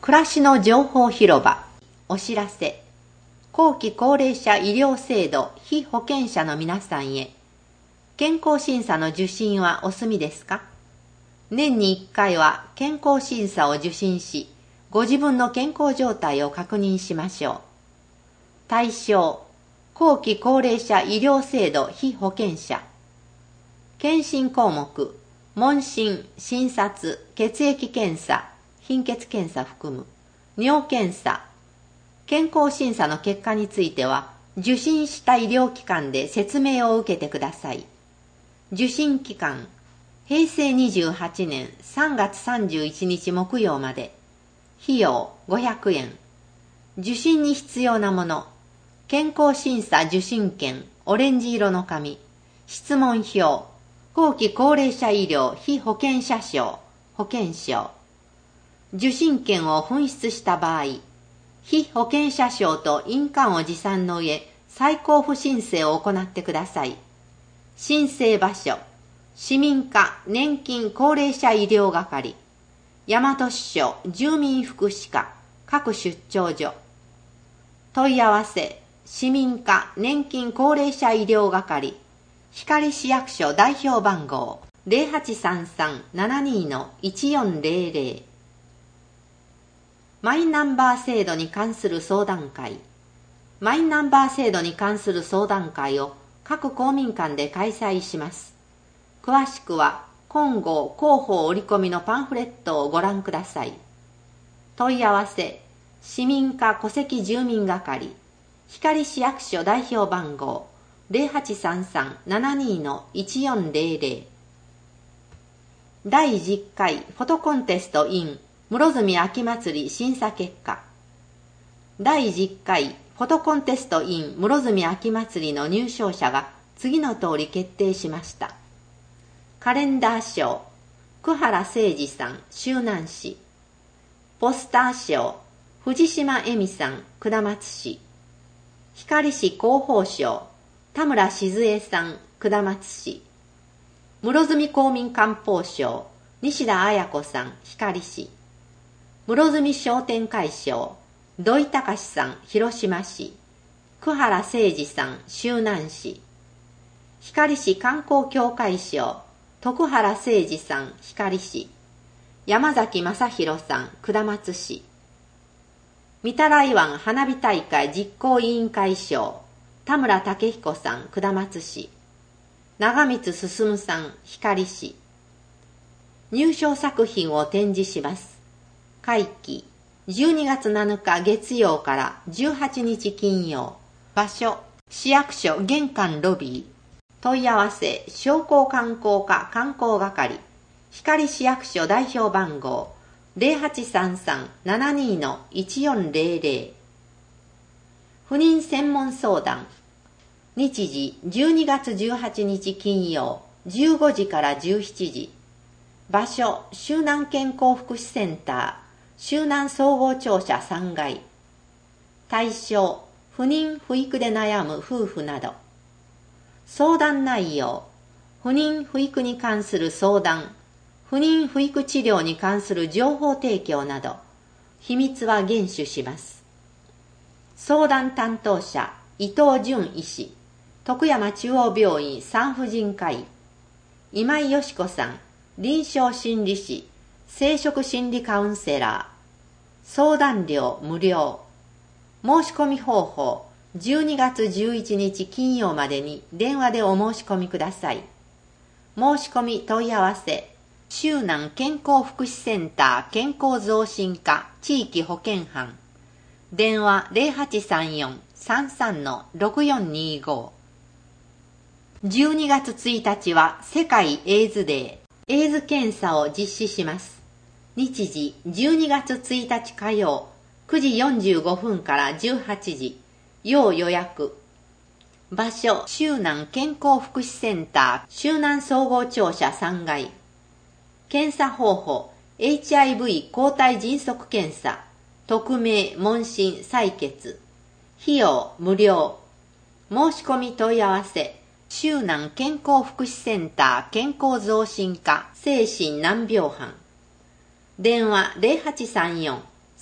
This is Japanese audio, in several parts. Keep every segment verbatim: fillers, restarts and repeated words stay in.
暮らしの情報広場。お知らせ。後期高齢者医療制度被保険者の皆さんへ。健康審査の受診はお済みですか？年にいっかいは健康審査を受診し、ご自分の健康状態を確認しましょう。対象、後期高齢者医療制度被保険者。検診項目、問診、診察、血液検査、貧血検査含む、尿検査。健康審査の結果については、受診した医療機関で説明を受けてください。受診期間、へいせいにじゅうはちねんさんがつさんじゅういちにち木曜まで。費用ごひゃくえん。受診に必要なもの、健康審査受診券、オレンジ色の紙、質問票、後期高齢者医療被保険者証、保険証。受診券を紛失した場合、被保険者証と印鑑を持参の上、再交付申請を行ってください。申請場所、市民課年金高齢者医療係、大和支所住民福祉課各出張所。問い合わせ、市民課年金高齢者医療係、光市役所代表番号 ゼロはちさんさん ななに いちよんゼロゼロ。マイナンバー制度に関する相談会。マイナンバー制度に関する相談会を各公民館で開催します。詳しくは今号広報折り込みのパンフレットをご覧ください。問い合わせ、市民課戸籍住民係、光市役所代表番号 ゼロはちさんさん ななに いちよんゼロゼロ。だいじゅっかいフォトコンテスト in 室積秋祭り審査結果。だいじゅっかいフォトコンテスト in 室積秋祭りの入賞者が次の通り決定しました。カレンダー賞、久原誠二さん、周南市。ポスター賞、藤島恵美さん、下松市。光市広報賞、田村静江さん、下松市。室積公民館報賞、西田彩子さん、光市。室積商店会賞、土井隆さん、広島市。久原誠二さん、周南市。光市観光協会賞、徳原誠二さん、光市。山崎正弘さん、下松市。御手洗湾花火大会実行委員会賞、田村武彦さん、下松市。長光進さん、光市。入賞作品を展示します。会期、じゅうにがつなのか月曜からじゅうはちにち金曜。場所、市役所玄関ロビー。問い合わせ、商工観光課観光係、光市役所代表番号 ゼロはちさんさん ななに いちよんゼロゼロ。不妊専門相談。日時じゅうにがつじゅうはちにち金曜じゅうごじからじゅうしちじ。場所、周南健康福祉センター、周南総合庁舎さんがい。対象、不妊不育で悩む夫婦など。相談内容、不妊不育に関する相談、不妊不育治療に関する情報提供など、秘密は厳守します。相談担当者、伊藤淳医師、徳山中央病院産婦人科医、今井よし子さん、臨床心理士、生殖心理カウンセラー。相談料無料。申し込み方法、じゅうにがつじゅういちにち金曜までに電話でお申し込みください。申し込み問い合わせ、周南健康福祉センター健康増進課地域保健班。電話 ゼロはちさんよん さんさん ろくよんにご。じゅうにがつついたちは世界エイズデー。エイズ検査を実施します。日時じゅうにがつついたち火曜くじよんじゅうごふんからじゅうはちじ。要予約。場所、周南健康福祉センター周南総合庁舎さんがい。検査方法、エイチアイブイ 抗体迅速検査、匿名、問診、採血。費用、無料。申し込み問い合わせ、周南健康福祉センター健康増進課精神難病班。電話ゼロはちさんよん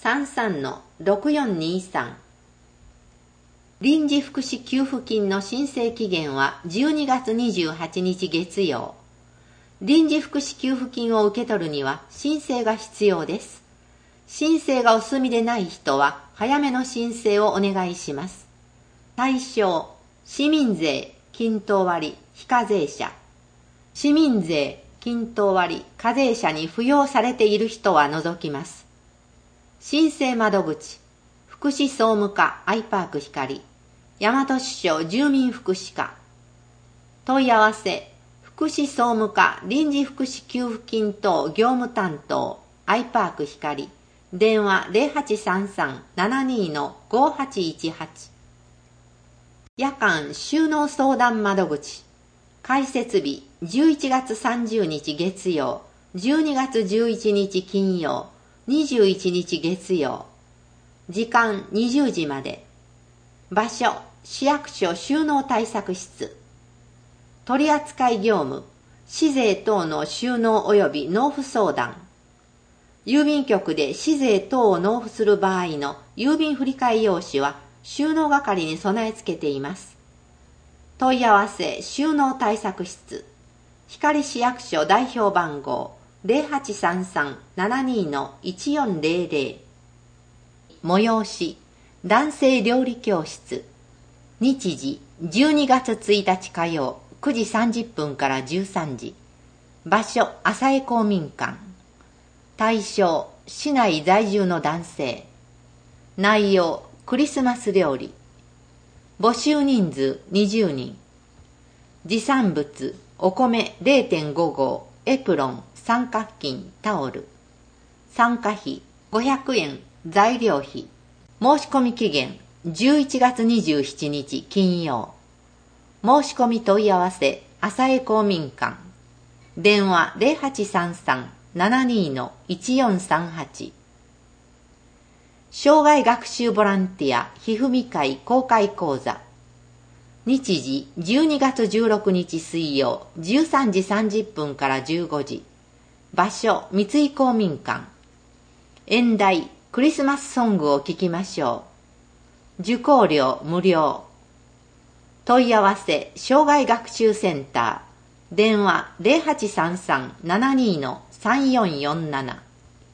さんさんのろくよんにさん。臨時福祉給付金の申請期限はじゅうにがつにじゅうはちにち月曜。臨時福祉給付金を受け取るには申請が必要です。申請がお済みでない人は早めの申請をお願いします。対象、市民税、均等割、非課税者。市民税、均等割、課税者に扶養されている人は除きます。申請窓口、福祉総務課アイパーク光、大和市長住民福祉課。問い合わせ、福祉総務課臨時福祉給付金等業務担当アイパーク光、電話 ゼロはちさんさん ななに ごはちいちはち。夜間収納相談窓口、開設日じゅういちがつさんじゅうにち月曜、じゅうにがつじゅういちにち金曜、にじゅういちにち月曜。時間にじゅうじまで。場所、市役所収納対策室。取扱業務、市税等の収納及び納付相談。郵便局で市税等を納付する場合の郵便振替用紙は収納係に備え付けています。問い合わせ収納対策室、光市役所代表番号 ゼロはちさんさん ななに いちよんゼロゼロ。催し男性料理教室、日時じゅうにがつついたち火曜くじさんじゅっぷんからじゅうさんじ。場所浅江公民館。対象市内在住の男性。内容クリスマス料理。募集人数にじゅうにん。持参物お米 れいてんご 合、エプロン、三角巾、タオル。参加費ごひゃくえん、材料費。申し込み期限じゅういちがつにじゅうしちにち金曜。申し込み問い合わせ浅江公民館。電話 ゼロはちさんさん ななに いちよんさんはち。障害学習ボランティアひふみ会公開講座。日時じゅうにがつじゅうろくにち水曜じゅうさんじさんじゅっぷんからじゅうごじ。場所三井公民館。演題クリスマスソングを聴きましょう。受講料無料。問い合わせ障害学習センター。電話 ゼロはちさんさん ななに さんよんよんなな。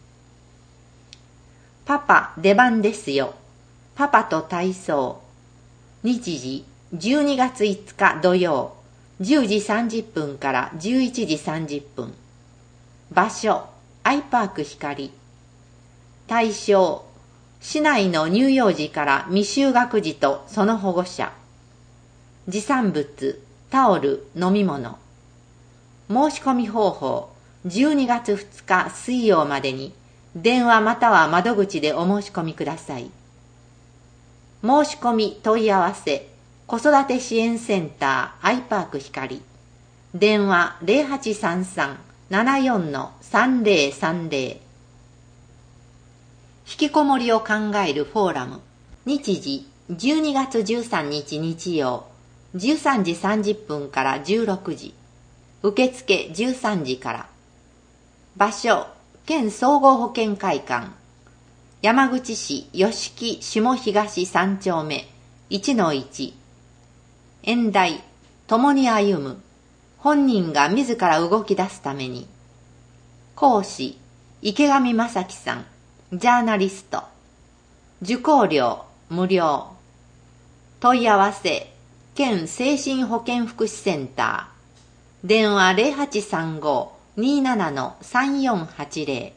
パパ出番ですよ。パパと体操。日時じゅうにがついつか土曜じゅうじさんじゅっぷんからじゅういちじさんじゅっぷん。場所アイパーク光。対象市内の乳幼児から未就学児とその保護者。持参物タオル飲み物。申し込み方法じゅうにがつふつか水曜までに電話または窓口でお申し込みください。申し込み問い合わせ子育て支援センターアイパーク光。電話 ゼロはちさんさん ななよん さんゼロさんゼロ。引きこもりを考えるフォーラム。日時じゅうにがつじゅうさんにち日曜じゅうさんじさんじゅっぷんからじゅうろくじ。受付じゅうさんじから。場所県総合保健会館。山口市吉木下東さんちょうめ いちのいち。演題共に歩む。本人が自ら動き出すために。講師池上正樹さん、ジャーナリスト。受講料無料。問い合わせ県精神保健福祉センター。電話 ゼロはちさんご にーなな さんよんはちゼロ。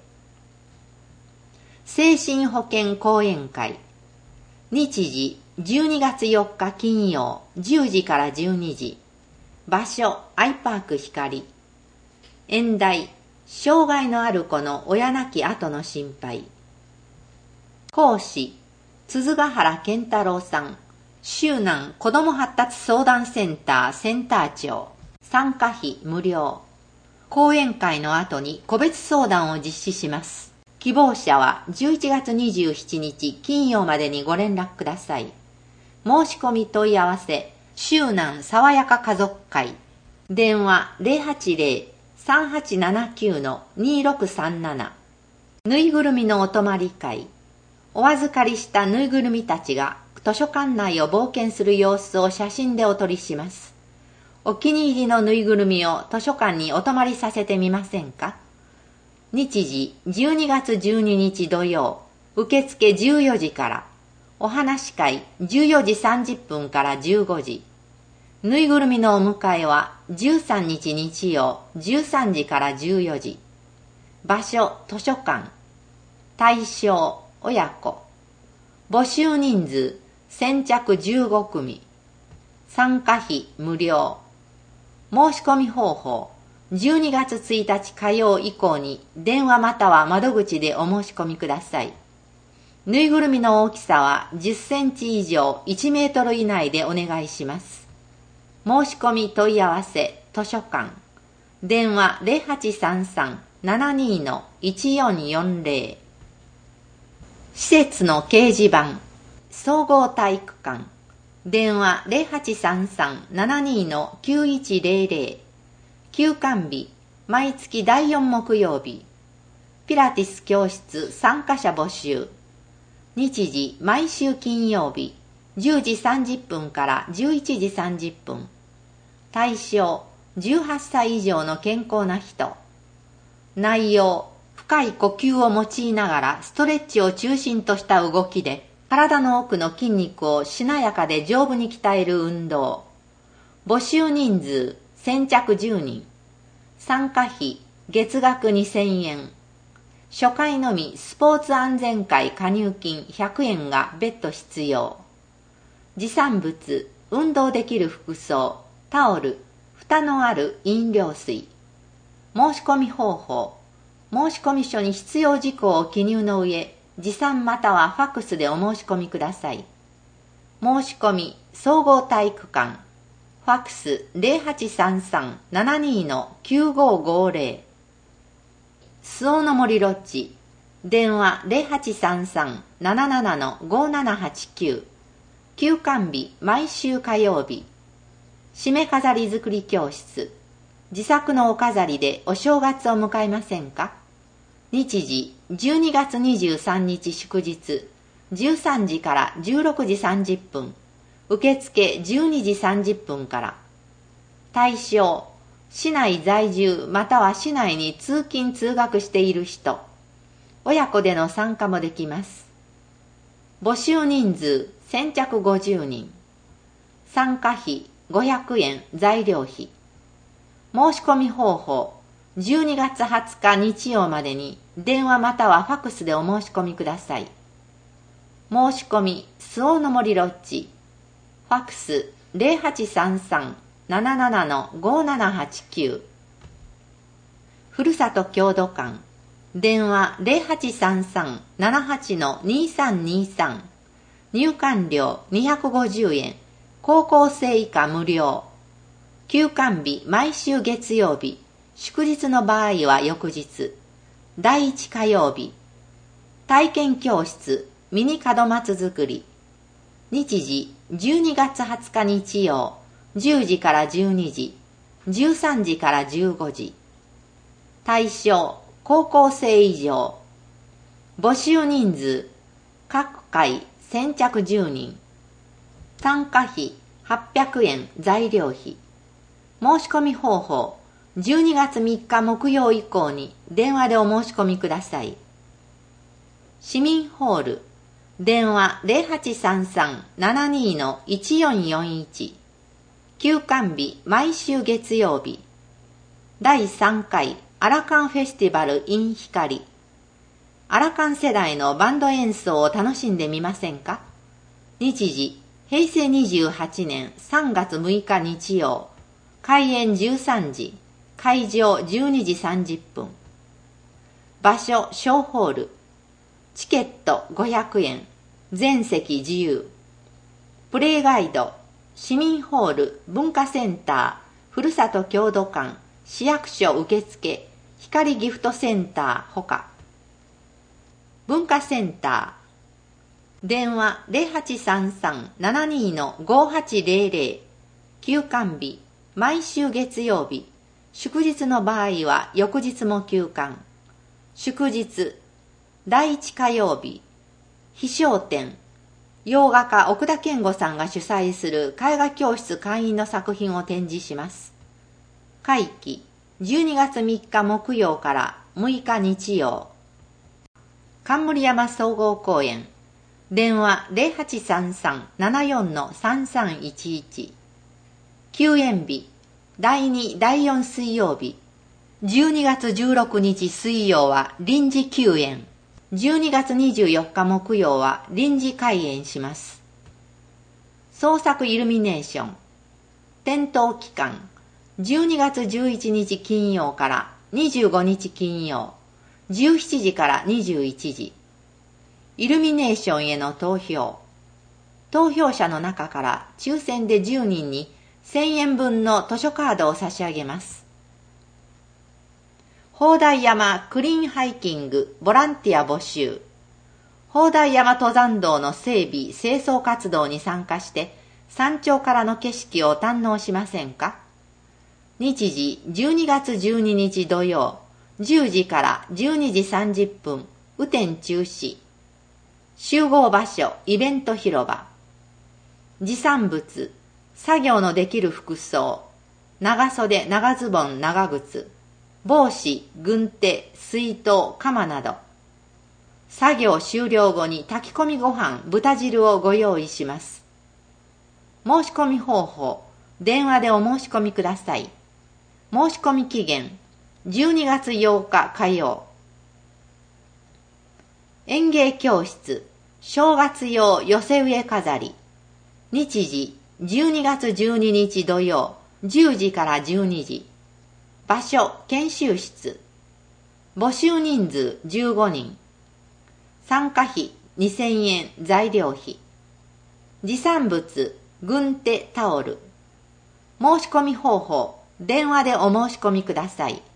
精神保健講演会。日時じゅうにがつよっか金曜じゅうじからじゅうにじ。場所アイパーク光。演題障害のある子の親亡き後の心配。講師鈴ヶ原健太郎さん、周南子ども発達相談センターセンター長。参加費無料。講演会の後に個別相談を実施します。希望者はじゅういちがつにじゅうしちにち金曜までにご連絡ください。申し込み問い合わせ周南さわやか家族会。電話 ゼロはちゼロ さんはちななきゅう にーろくさんなな。ぬいぐるみのお泊まり会。 お預かりしたぬいぐるみたちが図書館内を冒険する様子を写真でお撮りします。お気に入りのぬいぐるみを図書館にお泊まりさせてみませんか？日時じゅうにがつじゅうににち土曜、受付じゅうよじから、お話し会じゅうよじさんじゅっぷんからじゅうごじ。ぬいぐるみのお迎えはじゅうさんにち日曜じゅうさんじからじゅうよじ。場所図書館。対象親子。募集人数先着じゅうごくみ。参加費無料。申し込み方法じゅうにがつついたち火曜以降に電話または窓口でお申し込みください。ぬいぐるみの大きさはじゅっセンチ以上いちメートル以内でお願いします。申し込み問い合わせ図書館。電話 ゼロはちさんさん ななに いちよんよんゼロ。施設の掲示板。総合体育館。電話 ゼロはちさんさん ななに きゅういちゼロゼロ。休館日、毎月だいよん木曜日。ピラティス教室参加者募集。日時、毎週金曜日、じゅうじさんじゅっぷんからじゅういちじさんじゅっぷん。対象、じゅうはっさい以上の健康な人。内容、深い呼吸を用いながらストレッチを中心とした動きで、体の奥の筋肉をしなやかで丈夫に鍛える運動。募集人数、先着じゅうにん。参加費、月額にせんえん。初回のみスポーツ安全会加入金ひゃくえんが別途必要。持参物、運動できる服装、タオル、蓋のある飲料水。申し込み方法。申し込み書に必要事項を記入の上、持参またはファックスでお申し込みください。申し込み、総合体育館。ファックス ゼロはちさんさん ななに きゅうごごゼロ。周防の森ロッジ。電話 ゼロはちさんさん なななな ごななはちきゅう。休館日、毎週火曜日。締め飾り作り教室。自作のお飾りでお正月を迎えませんか？日時、じゅうにがつにじゅうさんにち祝日、じゅうさんじからじゅうろくじさんじゅっぷん。受付じゅうにじさんじゅっぷんから。対象、市内在住または市内に通勤通学している人。親子での参加もできます。募集人数先着ごじゅうにん。参加費ごひゃくえん材料費。申し込み方法、じゅうにがつはつか日曜までに電話またはファックスでお申し込みください。申し込み、周防の森ロッジ。ファックス ゼロはちさんさん なななな ごななはちきゅう。ふるさと郷土館。電話 ゼロはちさんさん ななはち にさんにさん。入館料にひゃくごじゅうえん。高校生以下無料。休館日毎週月曜日。祝日の場合は翌日。だいいち火曜日。体験教室ミニ門松作り。日時じゅうにがつはつか日曜、じゅうじからじゅうにじ、じゅうさんじからじゅうごじ。対象、高校生以上。募集人数、各回先着じゅうにん。参加費はっぴゃくえん材料費。申し込み方法、じゅうにがつみっか木曜以降に電話でお申し込みください。市民ホール。電話 ゼロはちさんさん ななに いちよんよんいち。休館日毎週月曜日。だいさんかいアラカンフェスティバル in 光。アラカン世代のバンド演奏を楽しんでみませんか？日時、へいせいにじゅうはちねんさんがつむいか日曜。開演じゅうさんじ。会場じゅうにじさんじゅっぷん。場所、小ホール。チケットごひゃくえん。全席自由。プレイガイド。市民ホール、文化センター、ふるさと郷土館、市役所受付、光ギフトセンターほか。文化センター。電話 ゼロはちさんさん ななに ごはちゼロゼロ。休館日、毎週月曜日。祝日の場合は翌日も休館。祝日、だいいち火曜日。 飛翔展、洋画家奥田健吾さんが主催する絵画教室会員の作品を展示します。会期、じゅうにがつみっか木曜からむいか日曜。冠山総合公園、電話 ゼロはちさんさん ななよん さんさんいちいち。休園日、だいに、だいよん水曜日。じゅうにがつじゅうろくにち水曜は臨時休園。じゅうにがつにじゅうよっか木曜は臨時開園します。創作イルミネーション。点灯期間、じゅうにがつじゅういちにち金曜からにじゅうごにち金曜、じゅうしちじからにじゅういちじ。イルミネーションへの投票。投票者の中から抽選でじゅうにんにせんえん分の図書カードを差し上げます。砲台山クリーンハイキングボランティア募集。砲台山登山道の整備・清掃活動に参加して山頂からの景色を堪能しませんか？日時じゅうにがつじゅうににち土曜、じゅうじからじゅうにじさんじゅっぷん、雨天中止。集合場所、イベント広場。持参物、作業のできる服装、長袖、長ズボン、長靴、帽子、軍手、水筒、鎌など。作業終了後に炊き込みご飯、豚汁をご用意します。申し込み方法、電話でお申し込みください。申し込み期限、じゅうにがつようか火曜。園芸教室、正月用寄せ植え飾り。日時、じゅうにがつじゅうににち土曜、じゅうじからじゅうにじ。場所、研修室。募集人数じゅうごにん。参加費にせんえん、材料費。持参物、軍手、タオル。申し込み方法、電話でお申し込みください。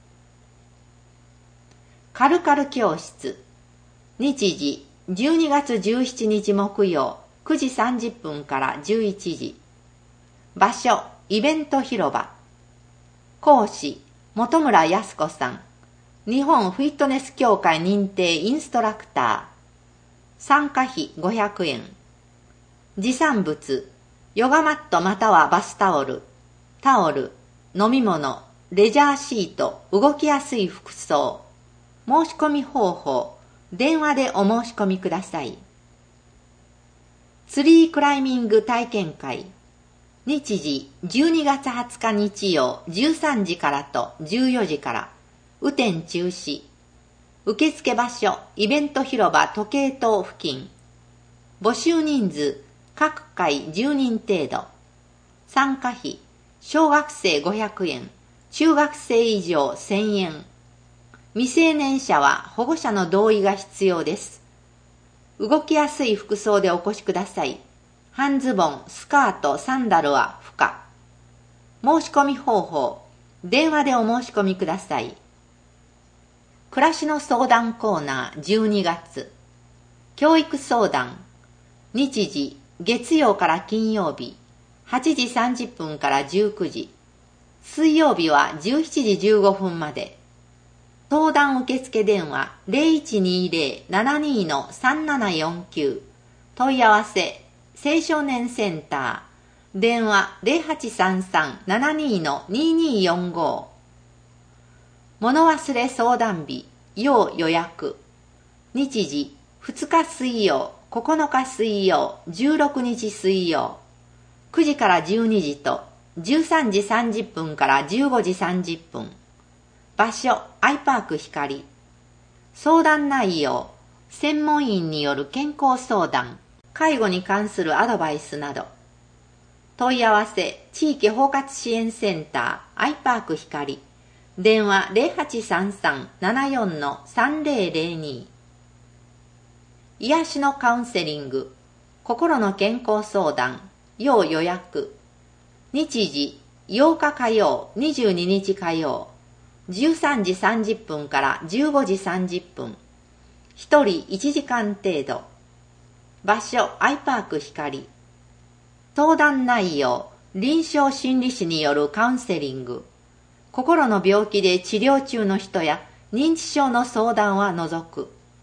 カルカル教室。日時、じゅうにがつじゅうしちにち木曜、くじさんじゅっぷんからじゅういちじ。場所、イベント広場。講師、本村康子さん。日本フィットネス協会認定インストラクター。参加費ごひゃくえん。持参物、ヨガマットまたはバスタオル、タオル、飲み物、レジャーシート、動きやすい服装。申し込み方法、電話でお申し込みください。ツリークライミング体験会。日時、じゅうにがつはつか日曜、じゅうさんじからとじゅうよじから。雨天中止。受付場所、イベント広場時計塔付近。募集人数、各回じゅうにん程度。参加費、小学生ごひゃくえん、中学生以上せんえん。未成年者は保護者の同意が必要です。動きやすい服装でお越しください。半ズボン、スカート、サンダルは不可。申し込み方法、電話でお申し込みください。暮らしの相談コーナーじゅうにがつ。教育相談。日時、月曜から金曜日、はちじさんじゅっぷんからじゅうくじ。水曜日はじゅうしちじじゅうごふんまで。相談受付電話 ゼロいちにゼロ ななに さんななよんきゅう。問い合わせ、青少年センター。電話 ゼロはちさんさん ななに にによんご。物忘れ相談日、要予約。日時、ふつか水曜、ここのか水曜、じゅうろくにち水曜。くじからじゅうにじと、じゅうさんじさんじゅっぷんからじゅうごじさんじゅっぷん。場所、アイパーク光。相談内容、専門員による健康相談、介護に関するアドバイスなど。問い合わせ、地域包括支援センター、アイパーク光。電話 ゼロはちさんさん ななよん さんゼロゼロに。癒しのカウンセリング、心の健康相談、要予約。日時、ようか火曜、にじゅうににち火曜。じゅうさんじさんじゅっぷんからじゅうごじさんじゅっぷん。ひとりいちじかん程度。場所、アイパーク光。相談内容、臨床心理士によるカウンセリング。心の病気で治療中の人や認知症の相談は除く。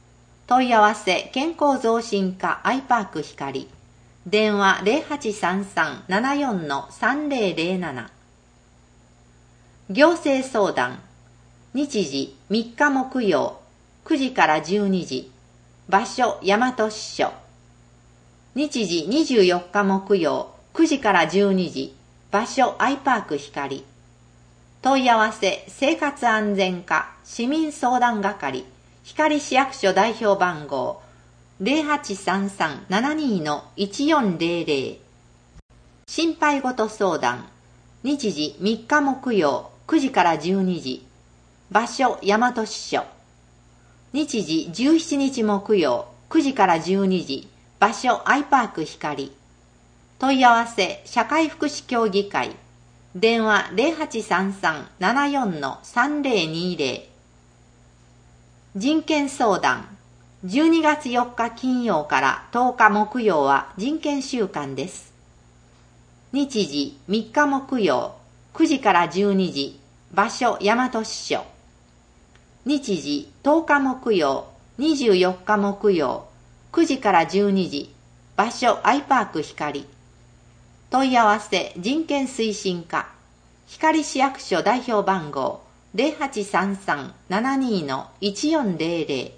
問い合わせ健康増進課アイパーク光。電話 ゼロはちさんさん ななよん さんぜろぜろなな。行政相談。日時みっか木曜くじからじゅうにじ。場所大和支所。日時にじゅうよっか木曜くじからじゅうにじ。場所アイパーク光。問い合わせ生活安全課市民相談係光市役所代表番号 ゼロはちさんさん ななに いちよんぜろぜろ。心配事相談。日時みっか木曜くじからじゅうにじ。場所大和支所。日時じゅうしちにち木曜くじからじゅうにじ。場所アイパーク光。問い合わせ社会福祉協議会。電話 ゼロはちさんさん ななよん さんぜろにぜろ。人権相談。じゅうにがつよっか金曜からとおか木曜は人権週間です。日時みっか木曜くじからじゅうにじ。場所大和支所。日時とおか木曜にじゅうよっか木曜くじからじゅうにじ。場所アイパーク光。問い合わせ人権推進課光市役所代表番号 ゼロはちさんさん ななに いちよんぜろぜろ。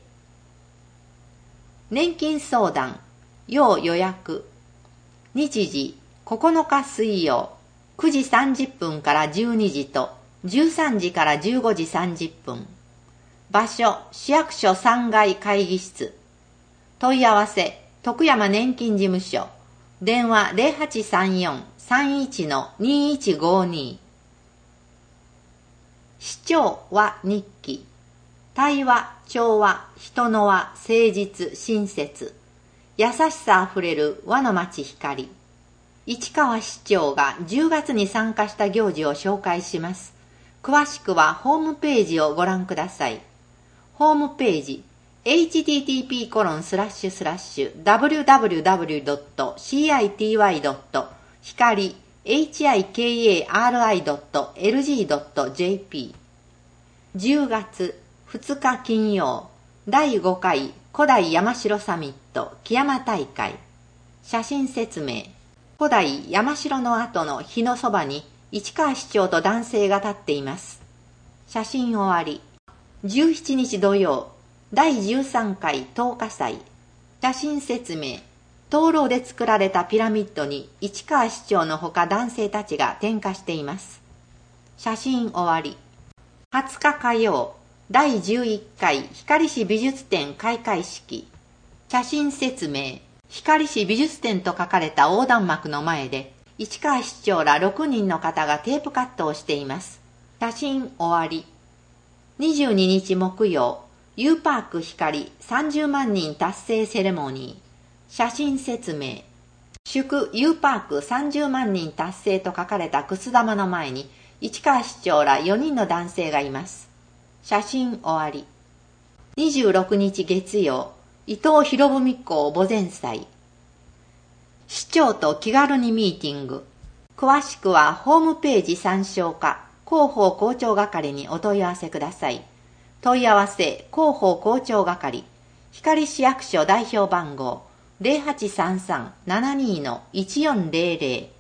年金相談要予約。日時ここのか水曜くじさんじゅっぷんからじゅうにじとじゅうさんじからじゅうごじさんじゅっぷん。場所市役所さんがい会議室。問い合わせ徳山年金事務所。電話 ゼロはちさんよん さんいち にいちごに。市長は日記。対話、調和、人の和、誠実、親切。優しさあふれる和の町光。市川市長がじゅうがつに参加した行事を紹介します。詳しくはホームページをご覧ください。ホームページエイチティーティーピーコロンスラッシュスラッシュダブリューダブリューダブリュードットシーアイティーワイドット光 エイチアイケーエーアールアイドットエルジードットジェーピー。じゅうがつふつか金曜だいごかい古代山城サミット木山大会。写真説明。古代山城の跡の碑のそばに市川市長と男性が立っています。写真終わり。じゅうしちにち土曜だいじゅうさんかい灯火祭。写真説明。灯籠で作られたピラミッドに市川市長のほか男性たちが点火しています。写真終わり。はつか火曜だいじゅういっかい光市美術展開会式。写真説明。光市美術展と書かれた横断幕の前で市川市長らろくにんの方がテープカットをしています。写真終わり。にじゅうににち木曜 U パーク光さんじゅうまんにん達成セレモニー。写真説明。祝 U パークさんじゅうまんにん達成と書かれたくす玉の前に市川市長らよにんの男性がいます。写真終わり。にじゅうろくにち月曜伊藤博文公墓前祭。市長と気軽にミーティング。詳しくはホームページ参照か広報広聴係にお問い合わせください。問い合わせ広報広聴係光市役所代表番号 ゼロはちさんさん ななに いちよんぜろぜろ。